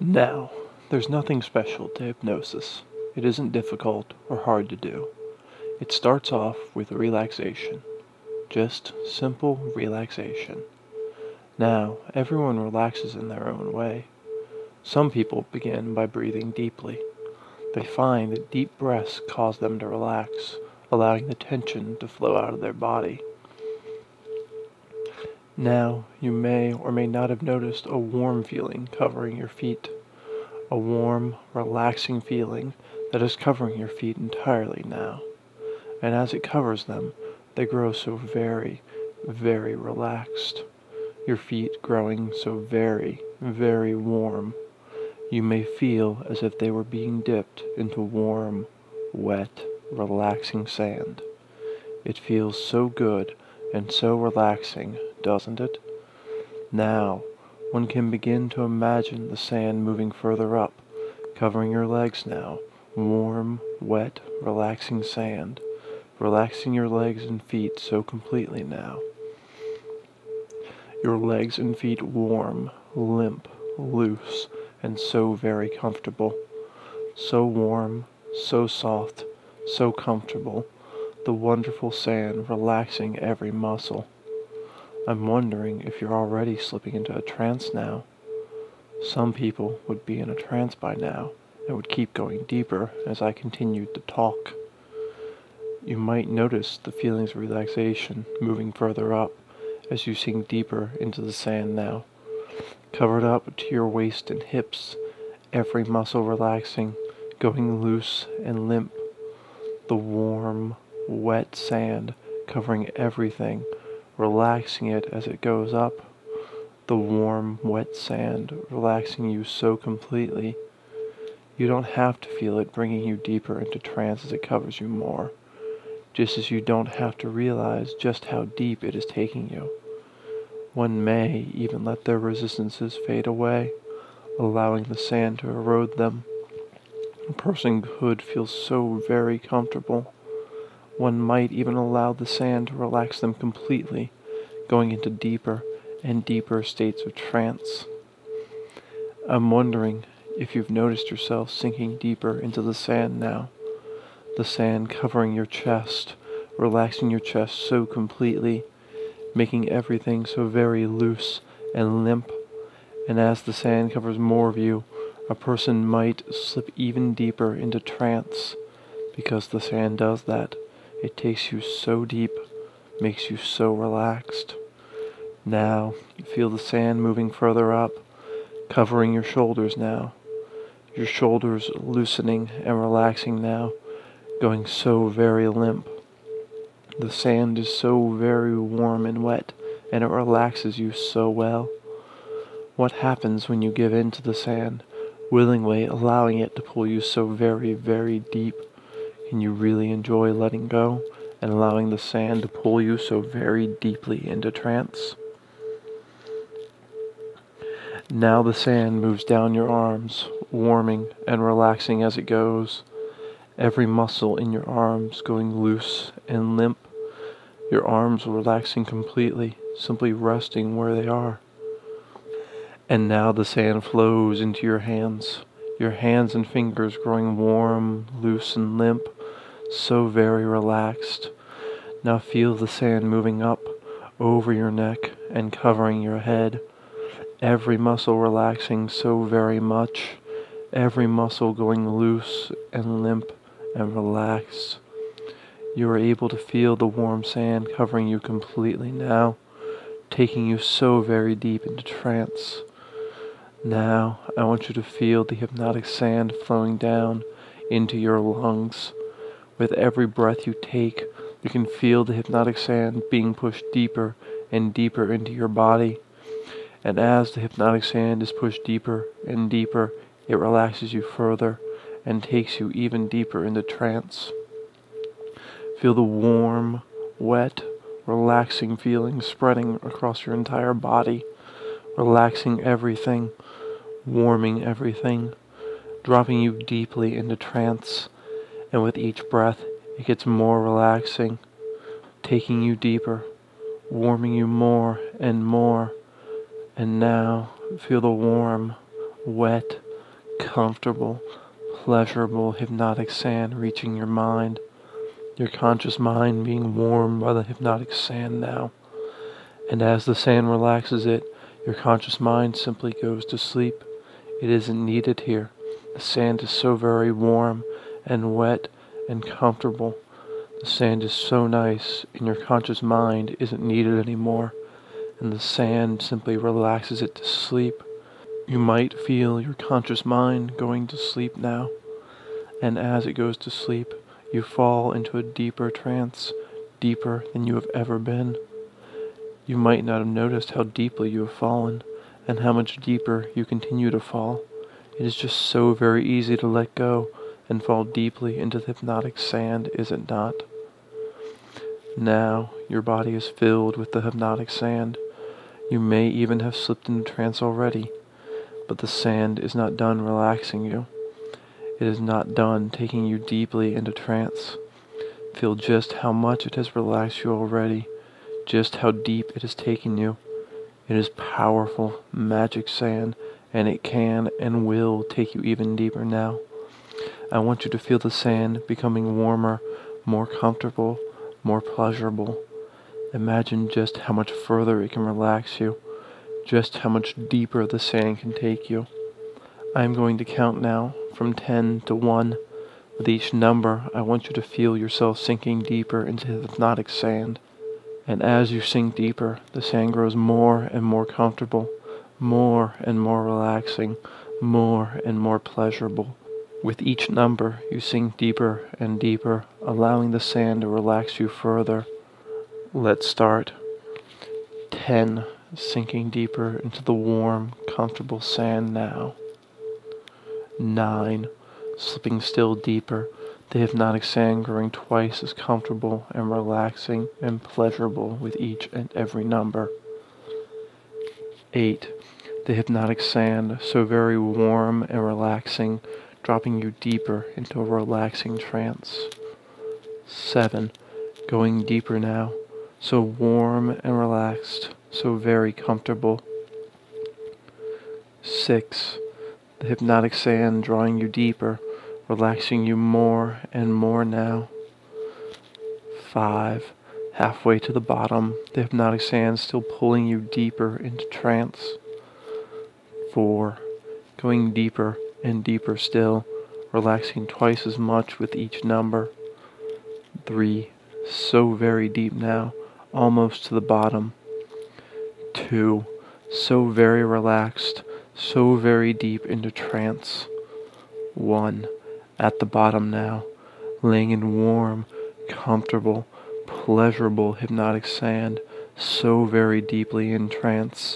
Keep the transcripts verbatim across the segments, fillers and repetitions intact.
Now, there's nothing special to hypnosis. It isn't difficult or hard to do. It starts off with relaxation. Just simple relaxation. Now, everyone relaxes in their own way. Some people begin by breathing deeply. They find that deep breaths cause them to relax, allowing the tension to flow out of their body. Now, you may or may not have noticed a warm feeling covering your feet. A warm, relaxing feeling that is covering your feet entirely now. And as it covers them, they grow so very, very relaxed. Your feet growing so very, very warm. You may feel as if they were being dipped into warm, wet, relaxing sand. It feels so good and so relaxing, doesn't it? Now, one can begin to imagine the sand moving further up, covering your legs now. Warm, wet, relaxing sand, relaxing your legs and feet so completely now. Your legs and feet warm, limp, loose, and so very comfortable. So warm, so soft, so comfortable. The wonderful sand relaxing every muscle. I'm wondering if you're already slipping into a trance now. Some people would be in a trance by now and would keep going deeper as I continued to talk. You might notice the feelings of relaxation moving further up as you sink deeper into the sand now, covered up to your waist and hips, every muscle relaxing, going loose and limp. The warm, wet sand covering everything, relaxing it as it goes up. The warm, wet sand relaxing you so completely. You don't have to feel it bringing you deeper into trance as it covers you more, just as you don't have to realize just how deep it is taking you. One may even let their resistances fade away, allowing the sand to erode them. A person could feel so very comfortable. One might even allow the sand to relax them completely, going into deeper and deeper states of trance. I'm wondering if you've noticed yourself sinking deeper into the sand now. The sand covering your chest, relaxing your chest so completely, making everything so very loose and limp. And as the sand covers more of you, a person might slip even deeper into trance, because the sand does that. It takes you so deep, makes you so relaxed. Now, feel the sand moving further up, covering your shoulders now. Your shoulders loosening and relaxing now, going so very limp. The sand is so very warm and wet, and it relaxes you so well. What happens when you give in to the sand, willingly allowing it to pull you so very, very deep? Can you really enjoy letting go and allowing the sand to pull you so very deeply into trance? Now the sand moves down your arms, warming and relaxing as it goes. Every muscle in your arms going loose and limp. Your arms relaxing completely, simply resting where they are. And now the sand flows into your hands, your hands and fingers growing warm, loose and limp, so very relaxed. Now feel the sand moving up over your neck and covering your head. Every muscle relaxing so very much, every muscle going loose and limp and relaxed. You are able to feel the warm sand covering you completely now, taking you so very deep into trance. Now, I want you to feel the hypnotic sand flowing down into your lungs. With every breath you take, you can feel the hypnotic sand being pushed deeper and deeper into your body. And as the hypnotic sand is pushed deeper and deeper, it relaxes you further and takes you even deeper into trance. Feel the warm, wet, relaxing feeling spreading across your entire body, relaxing everything, warming everything, dropping you deeply into trance. And with each breath, it gets more relaxing, taking you deeper, warming you more and more. And now, feel the warm, wet, comfortable, pleasurable hypnotic sand reaching your mind, your conscious mind being warmed by the hypnotic sand now. And as the sand relaxes it, your conscious mind simply goes to sleep. It isn't needed here. The sand is so very warm and wet and comfortable. The sand is so nice, and your conscious mind isn't needed anymore, and the sand simply relaxes it to sleep. You might feel your conscious mind going to sleep now, and as it goes to sleep, you fall into a deeper trance, deeper than you have ever been. You might not have noticed how deeply you have fallen, and how much deeper you continue to fall. It is just so very easy to let go and fall deeply into the hypnotic sand, is it not? Now, your body is filled with the hypnotic sand. You may even have slipped into trance already, but the sand is not done relaxing you. It is not done taking you deeply into trance. Feel just how much it has relaxed you already, just how deep it has taken you. It is powerful, magic sand, and it can and will take you even deeper now. I want you to feel the sand becoming warmer, more comfortable, more pleasurable. Imagine just how much further it can relax you, just how much deeper the sand can take you. I am going to count now from ten to one. With each number, I want you to feel yourself sinking deeper into the hypnotic sand. And as you sink deeper, the sand grows more and more comfortable, more and more relaxing, more and more pleasurable. With each number, you sink deeper and deeper, allowing the sand to relax you further. Let's start. Ten, sinking deeper into the warm, comfortable sand now. Nine, slipping still deeper, the hypnotic sand growing twice as comfortable and relaxing and pleasurable with each and every number. Eight, the hypnotic sand so very warm and relaxing, dropping you deeper into a relaxing trance. Seven, going deeper now, so warm and relaxed, so very comfortable. Six, the hypnotic sand drawing you deeper, relaxing you more and more now. Five, halfway to the bottom, the hypnotic sand still pulling you deeper into trance. Four, going deeper and deeper still, relaxing twice as much with each number. Three, so very deep now, almost to the bottom. Two, so very relaxed, so very deep into trance. One, at the bottom now, laying in warm, comfortable, pleasurable hypnotic sand, so very deeply in trance.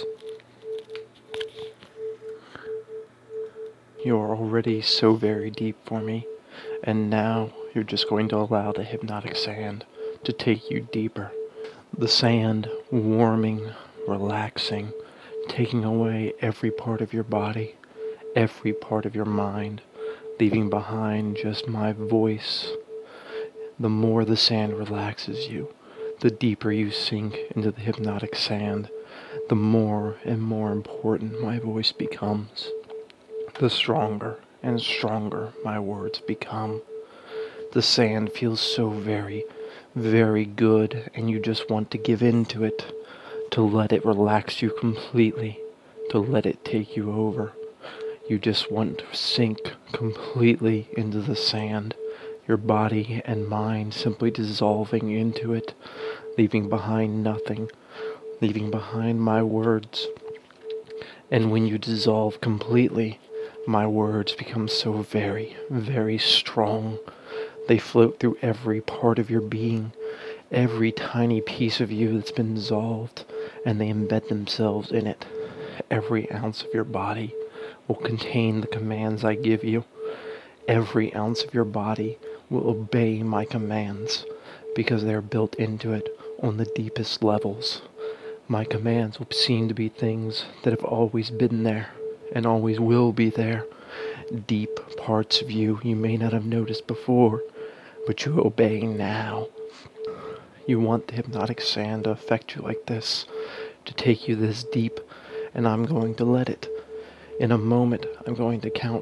You're already so very deep for me, and now you're just going to allow the hypnotic sand to take you deeper. The sand warming, relaxing, taking away every part of your body, every part of your mind, leaving behind just my voice. The more the sand relaxes you, the deeper you sink into the hypnotic sand, the more and more important my voice becomes. The stronger and stronger my words become. The sand feels so very, very good, and you just want to give in to it, to let it relax you completely, to let it take you over. You just want to sink completely into the sand, your body and mind simply dissolving into it, leaving behind nothing, leaving behind my words. And when you dissolve completely, my words become so very, very strong. They float through every part of your being, every tiny piece of you that's been dissolved, and they embed themselves in it. Every ounce of your body will contain the commands I give you. Every ounce of your body will obey my commands because they are built into it on the deepest levels. My commands will seem to be things that have always been there and always will be there. Deep parts of you you may not have noticed before, but you obey now. You want the hypnotic sand to affect you like this, to take you this deep, and I'm going to let it. In a moment, I'm going to count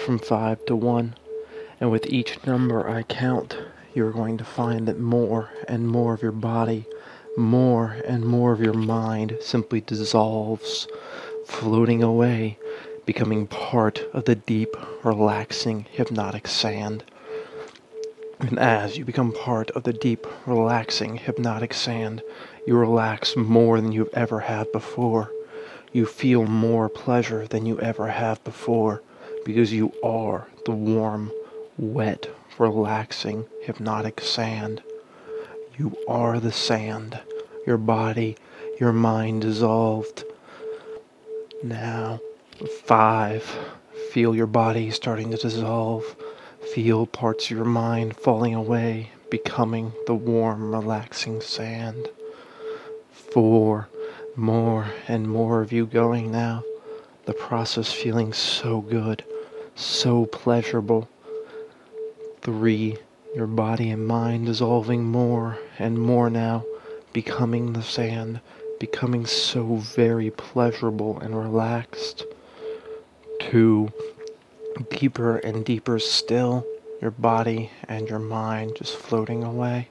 from five to one. And with each number I count, you're going to find that more and more of your body, more and more of your mind simply dissolves, floating away, becoming part of the deep, relaxing, hypnotic sand. And as you become part of the deep, relaxing, hypnotic sand, you relax more than you ever have before. You feel more pleasure than you ever have before, because you are the warm, wet, relaxing, hypnotic sand. You are the sand. Your body, your mind dissolved. Now, five. Feel your body starting to dissolve. Feel parts of your mind falling away, becoming the warm, relaxing sand. Four. More and more of you going now. The process feeling so good, so pleasurable. Three, your body and mind dissolving more and more now, becoming the sand, becoming so very pleasurable and relaxed. Two, deeper and deeper still, your body and your mind just floating away.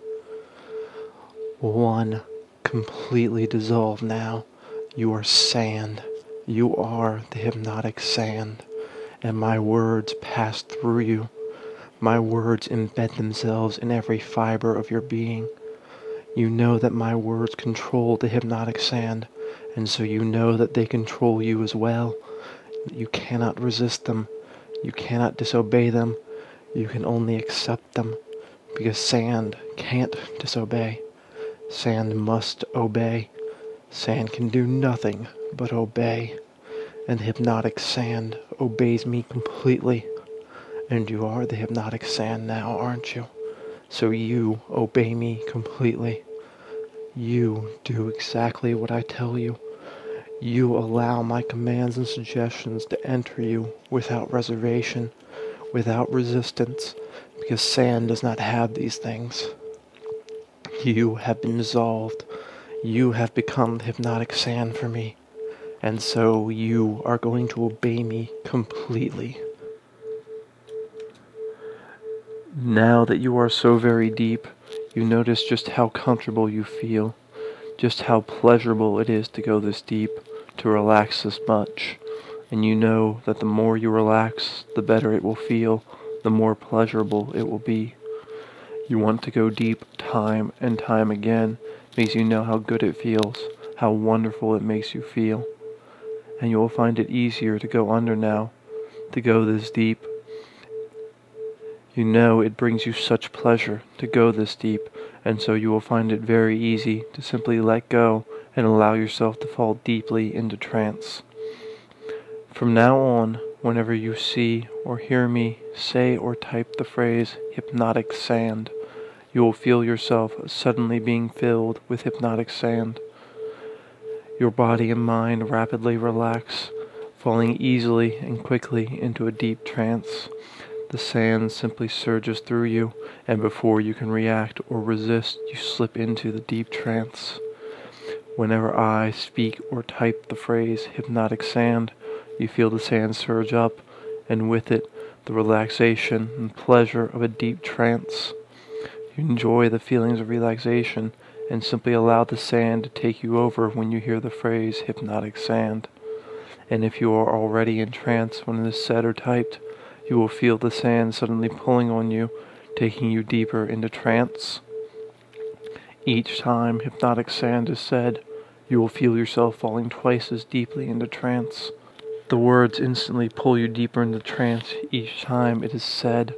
One, completely dissolved now. You are sand. You are the hypnotic sand, and my words pass through you. My words embed themselves in every fiber of your being. You know that my words control the hypnotic sand, and so you know that they control you as well. You cannot resist them. You cannot disobey them. You can only accept them, because sand can't disobey. Sand must obey. Sand can do nothing but obey. And the hypnotic sand obeys me completely. And you are the hypnotic sand now, aren't you? So you obey me completely. You do exactly what I tell you. You allow my commands and suggestions to enter you without reservation, without resistance, because sand does not have these things. You have been dissolved. You have become the hypnotic sand for me. And so you are going to obey me completely. Now that you are so very deep, you notice just how comfortable you feel, just how pleasurable it is to go this deep, to relax this much. And you know that the more you relax, the better it will feel, the more pleasurable it will be. You want to go deep time and time again, because you know how good it feels, how wonderful it makes you feel. And you will find it easier to go under now, to go this deep. You know it brings you such pleasure to go this deep, and so you will find it very easy to simply let go and allow yourself to fall deeply into trance. From now on, whenever you see or hear me say or type the phrase hypnotic sand, you will feel yourself suddenly being filled with hypnotic sand. Your body and mind rapidly relax, falling easily and quickly into a deep trance. The sand simply surges through you, and before you can react or resist, you slip into the deep trance. Whenever I speak or type the phrase hypnotic sand, you feel the sand surge up, and with it, the relaxation and pleasure of a deep trance. You enjoy the feelings of relaxation, and simply allow the sand to take you over when you hear the phrase hypnotic sand. And if you are already in trance when it is said or typed, you will feel the sand suddenly pulling on you, taking you deeper into trance. Each time hypnotic sand is said, you will feel yourself falling twice as deeply into trance. The words instantly pull you deeper into trance each time it is said.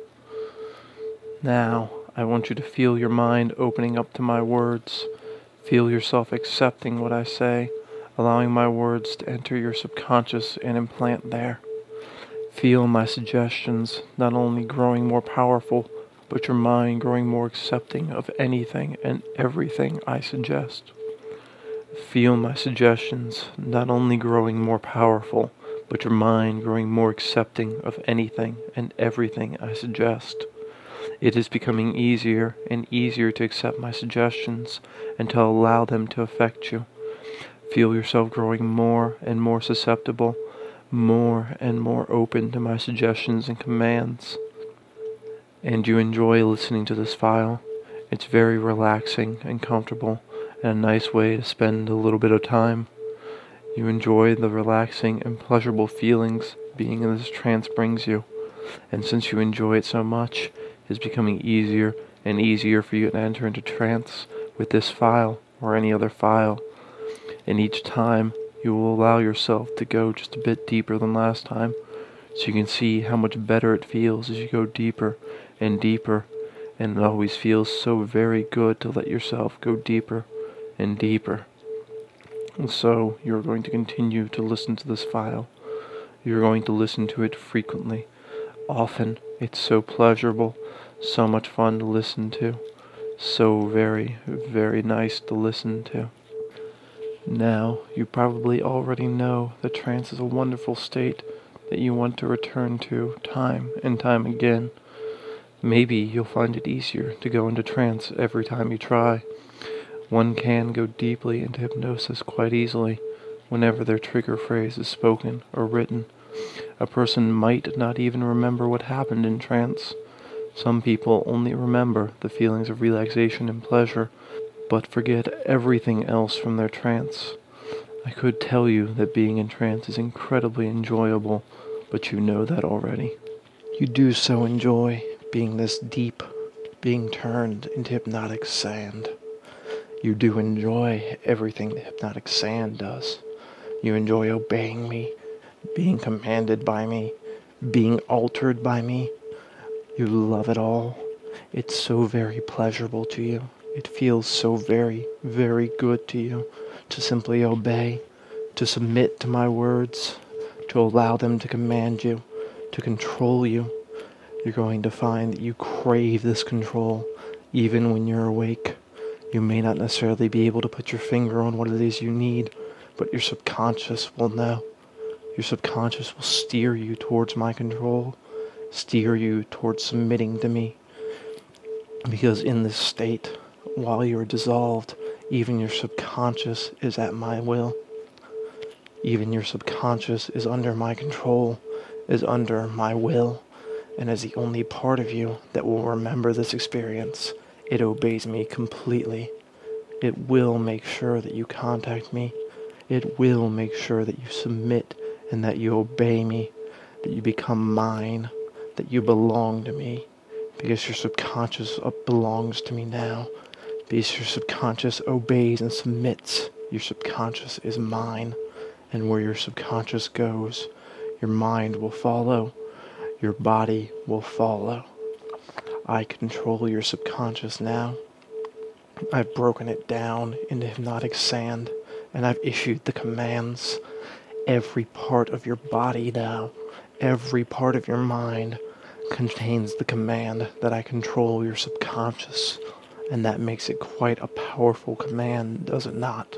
Now, I want you to feel your mind opening up to my words. Feel yourself accepting what I say, allowing my words to enter your subconscious and implant there. Feel my suggestions not only growing more powerful, but your mind growing more accepting of anything and everything I suggest. Feel my suggestions not only growing more powerful, but your mind growing more accepting of anything and everything I suggest. It is becoming easier and easier to accept my suggestions and to allow them to affect you. Feel yourself growing more and more susceptible, more and more open to my suggestions and commands, and you enjoy listening to this file. It's very relaxing and comfortable, and a nice way to spend a little bit of time. You enjoy the relaxing and pleasurable feelings being in this trance brings you, and since you enjoy it so much, it's becoming easier and easier for you to enter into trance with this file or any other file, and each time you will allow yourself to go just a bit deeper than last time, so you can see how much better it feels as you go deeper and deeper, and it always feels so very good to let yourself go deeper and deeper. And so you're going to continue to listen to this file. You're going to listen to it frequently, often. It's so pleasurable, so much fun to listen to, so very, very nice to listen to. Now, you probably already know that trance is a wonderful state that you want to return to time and time again. Maybe you'll find it easier to go into trance every time you try. One can go deeply into hypnosis quite easily whenever their trigger phrase is spoken or written. A person might not even remember what happened in trance. Some people only remember the feelings of relaxation and pleasure, but forget everything else from their trance. I could tell you that being in trance is incredibly enjoyable, but you know that already. You do so enjoy being this deep, being turned into hypnotic sand. You do enjoy everything the hypnotic sand does. You enjoy obeying me, being commanded by me, being altered by me. You love it all. It's so very pleasurable to you. It feels so very, very good to you to simply obey, to submit to my words, to allow them to command you, to control you. You're going to find that you crave this control even when you're awake. You may not necessarily be able to put your finger on what it is you need, but your subconscious will know. Your subconscious will steer you towards my control, steer you towards submitting to me. Because in this state, while you are dissolved, even your subconscious is at my will. Even your subconscious is under my control, is under my will, and is the only part of you that will remember this experience. It obeys me completely. It will make sure that you contact me. It will make sure that you submit and that you obey me, that you become mine, that you belong to me, because your subconscious belongs to me now, because your subconscious obeys and submits. Your subconscious is mine, and where your subconscious goes, your mind will follow, your body will follow. I control your subconscious now. I've broken it down into hypnotic sand, and I've issued the commands. Every part of your body now, every part of your mind contains the command that I control your subconscious, and that makes it quite a powerful command, does it not?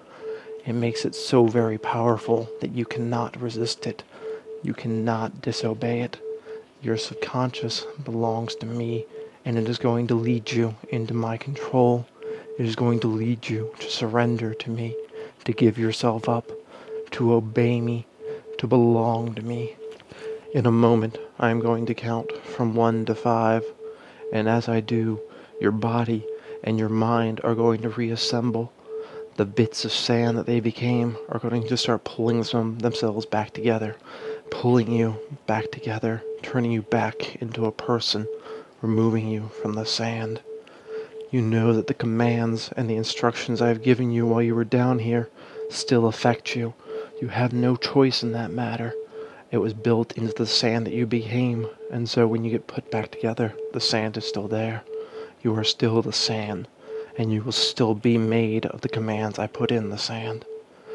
It makes it so very powerful that you cannot resist it. You cannot disobey it. Your subconscious belongs to me, and it is going to lead you into my control. It is going to lead you to surrender to me, to give yourself up, to obey me, to belong to me. In a moment, I am going to count from one to five, and as I do, your body and your mind are going to reassemble. The bits of sand that they became are going to start pulling them themselves back together, pulling you back together, turning you back into a person, removing you from the sand. You know that the commands and the instructions I have given you while you were down here still affect you. You have no choice in that matter. It was built into the sand that you became, and so when you get put back together, the sand is still there. You are still the sand, and you will still be made of the commands I put in the sand.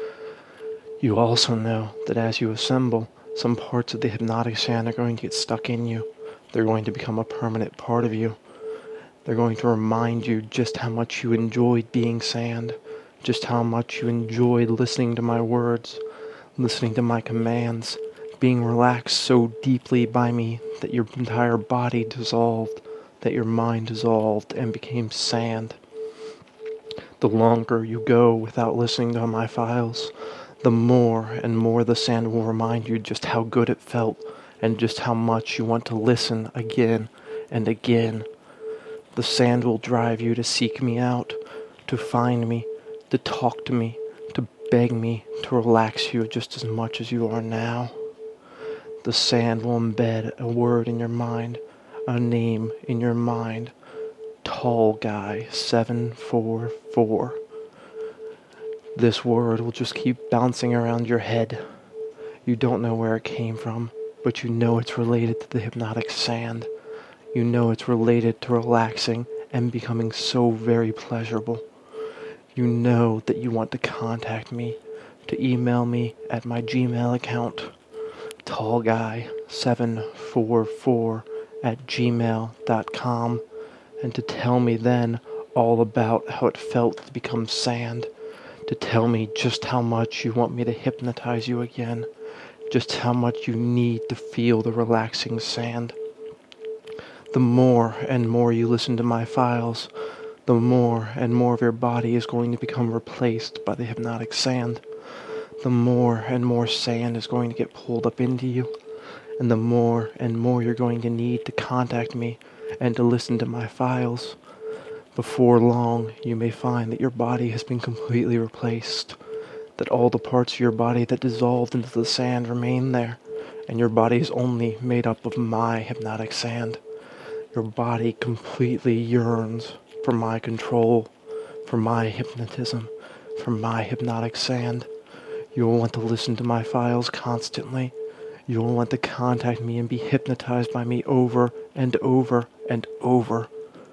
You also know that as you assemble, some parts of the hypnotic sand are going to get stuck in you. They're going to become a permanent part of you. They're going to remind you just how much you enjoyed being sand, just how much you enjoyed listening to my words, listening to my commands, being relaxed so deeply by me that your entire body dissolved, that your mind dissolved and became sand. The longer you go without listening to my files, The more and more the sand will remind you just how good it felt and just how much you want to listen again and again. The sand will drive you to seek me out, to find me, to talk to me, to beg me to relax you just as much as you are now. The sand will embed a word in your mind, a name in your mind. Tall guy seven four four. This word will just keep bouncing around your head. You don't know where it came from, but you know it's related to the hypnotic sand. You know it's related to relaxing and becoming so very pleasurable. You know that you want to contact me, to email me at my Gmail account, tallguy seven four four at gmail dot com, and to tell me then all about how it felt to become sand, to tell me just how much you want me to hypnotize you again, just how much you need to feel the relaxing sand. The more and more you listen to my files, the more and more of your body is going to become replaced by the hypnotic sand. The more and more sand is going to get pulled up into you, and the more and more you're going to need to contact me and to listen to my files. Before long, you may find that your body has been completely replaced, that all the parts of your body that dissolved into the sand remain there, and your body is only made up of my hypnotic sand. Your body completely yearns for my control, for my hypnotism, for my hypnotic sand. You will want to listen to my files constantly. You will want to contact me and be hypnotized by me over and over and over.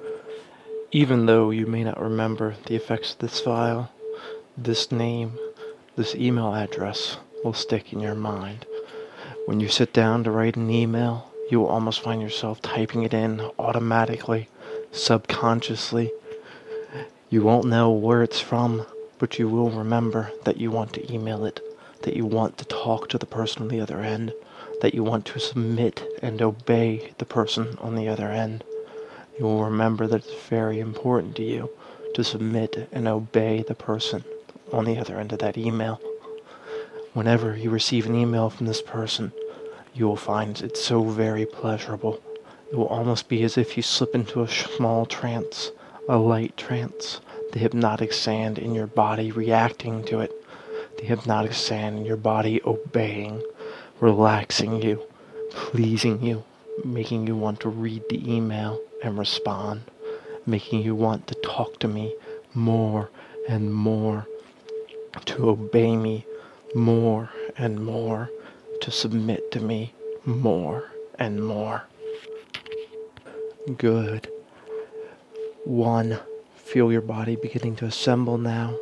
Even though you may not remember the effects of this file, this name, this email address will stick in your mind. When you sit down to write an email, you will almost find yourself typing it in automatically, subconsciously. You won't know where it's from, but you will remember that you want to email it, that you want to talk to the person on the other end, that you want to submit and obey the person on the other end. You will remember that it's very important to you to submit and obey the person on the other end of that email. Whenever you receive an email from this person, you will find it so very pleasurable. It will almost be as if you slip into a small trance, a light trance, the hypnotic sand in your body reacting to it, the hypnotic sand in your body obeying, relaxing you, pleasing you, making you want to read the email and respond, making you want to talk to me more and more, to obey me more and more, to submit to me more and more. Good. One, feel your body beginning to assemble now.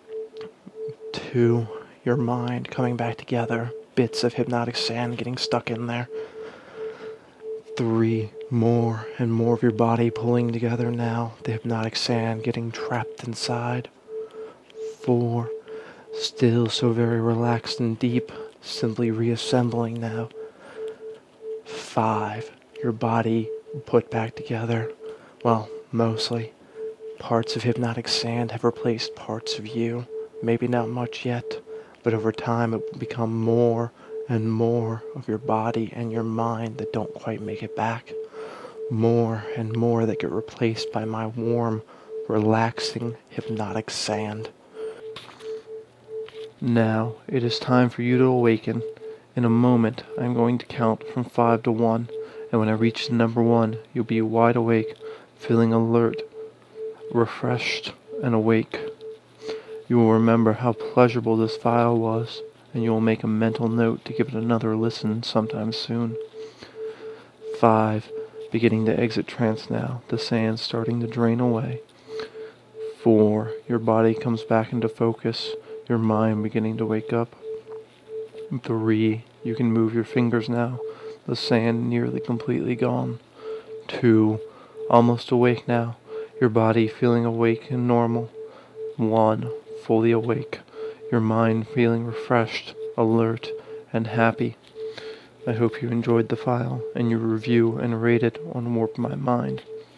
Two, your mind coming back together, bits of hypnotic sand getting stuck in there. Three, more and more of your body pulling together now, the hypnotic sand getting trapped inside. Four, still so very relaxed and deep, simply reassembling now. Five, your body put back together. Well, mostly. Parts of hypnotic sand have replaced parts of you. Maybe not much yet, but over time it will become more and more of your body and your mind that don't quite make it back. More and more that get replaced by my warm, relaxing, hypnotic sand. Now it is time for you to awaken. In a moment, I'm going to count from five to one, and when I reach the number one, you'll be wide awake, feeling alert, refreshed, and awake. You will remember how pleasurable this file was, and you will make a mental note to give it another listen sometime soon. Five, beginning to exit trance now, the sand starting to drain away. Four, your body comes back into focus, your mind beginning to wake up. Three, you can move your fingers now, the sand nearly completely gone. Two, almost awake now, your body feeling awake and normal. One, fully awake, your mind feeling refreshed, alert, and happy. I hope you enjoyed the file, and you review and rate it on Warp My Mind.